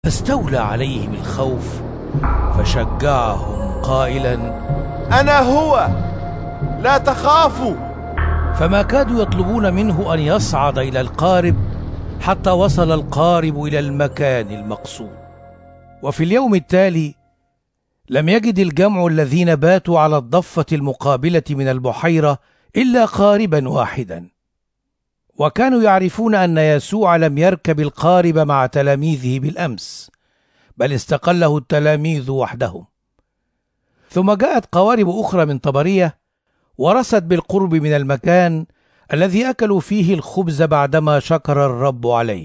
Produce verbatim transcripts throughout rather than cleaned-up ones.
فاستولى عليهم الخوف فشجعهم قائلا: أنا هو، لا تخافوا. فما كادوا يطلبون منه أن يصعد إلى القارب حتى وصل القارب إلى المكان المقصود. وفي اليوم التالي لم يجد الجمع الذين باتوا على الضفة المقابلة من البحيرة إلا قاربا واحدا، وكانوا يعرفون أن يسوع لم يركب القارب مع تلاميذه بالأمس، بل استقله التلاميذ وحدهم. ثم جاءت قوارب أخرى من طبرية ورست بالقرب من المكان الذي أكلوا فيه الخبز بعدما شكر الرب عليه.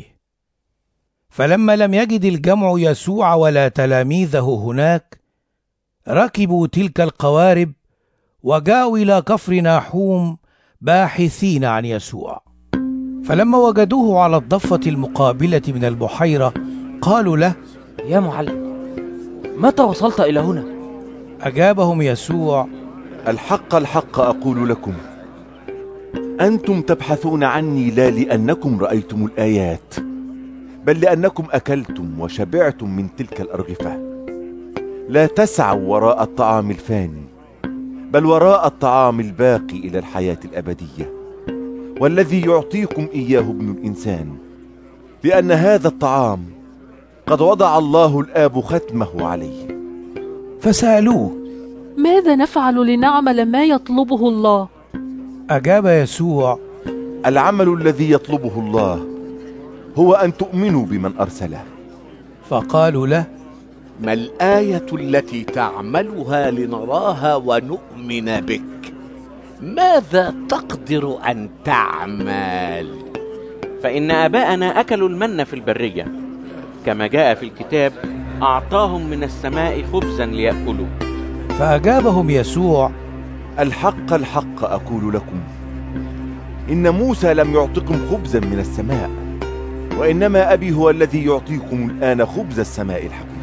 فلما لم يجد الجمع يسوع ولا تلاميذه هناك، ركبوا تلك القوارب وجاءوا إلى كفر ناحوم باحثين عن يسوع. فلما وجدوه على الضفة المقابلة من البحيرة قالوا له: يا معلم، متى وصلت إلى هنا؟ أجابهم يسوع: الحق الحق أقول لكم، أنتم تبحثون عني لا لأنكم رأيتم الآيات، بل لأنكم أكلتم وشبعتم من تلك الأرغفة. لا تسعوا وراء الطعام الفاني، بل وراء الطعام الباقي إلى الحياة الأبدية، والذي يعطيكم إياه ابن الإنسان، لأن هذا الطعام قد وضع الله الآب ختمه عليه. فسألوه: ماذا نفعل لنعمل ما يطلبه الله؟ أجاب يسوع: العمل الذي يطلبه الله هو أن تؤمنوا بمن أرسله. فقالوا له: ما الآية التي تعملها لنراها ونؤمن بك؟ ماذا تقدر أن تعمل؟ فإن آباءنا أكلوا المن في البرية، كما جاء في الكتاب: أعطاهم من السماء خبزا ليأكلوا. فأجابهم يسوع: الحق الحق أقول لكم، إن موسى لم يعطكم خبزا من السماء، وإنما أبي هو الذي يعطيكم الآن خبز السماء الحقيقي.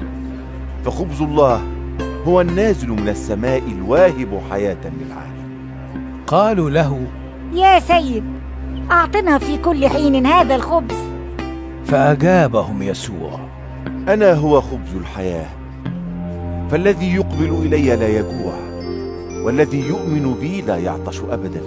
فخبز الله هو النازل من السماء الواهب حياة للعالم. قالوا له: يا سيد، أعطنا في كل حين هذا الخبز. فأجابهم يسوع: أنا هو خبز الحياة، فالذي يقبل إلي لا يجوع، والذي يؤمن بي لا يعطش أبدا.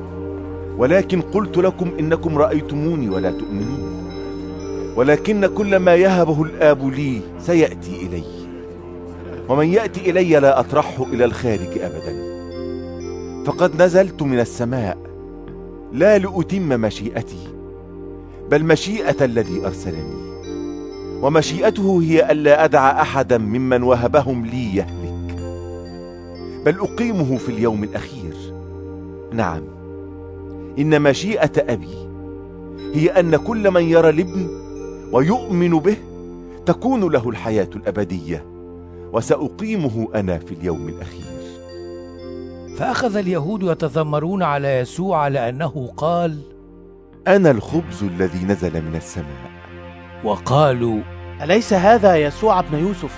ولكن قلت لكم إنكم رأيتموني ولا تؤمنون، ولكن كل ما يهبه الآب لي سيأتي إلي، ومن يأتي إلي لا أطرحه إلى الخارج أبدا. فقد نزلت من السماء لا لأتم مشيئتي، بل مشيئة الذي أرسلني، ومشيئته هي ألا أدع أحدا ممن وهبهم لي يهلك، بل أقيمه في اليوم الأخير. نعم، إن مشيئة أبي هي أن كل من يرى الابن ويؤمن به تكون له الحياة الأبدية، وسأقيمه أنا في اليوم الأخير. فأخذ اليهود يتذمرون على يسوع لأنه قال: أنا الخبز الذي نزل من السماء. وقالوا: أليس هذا يسوع ابن يوسف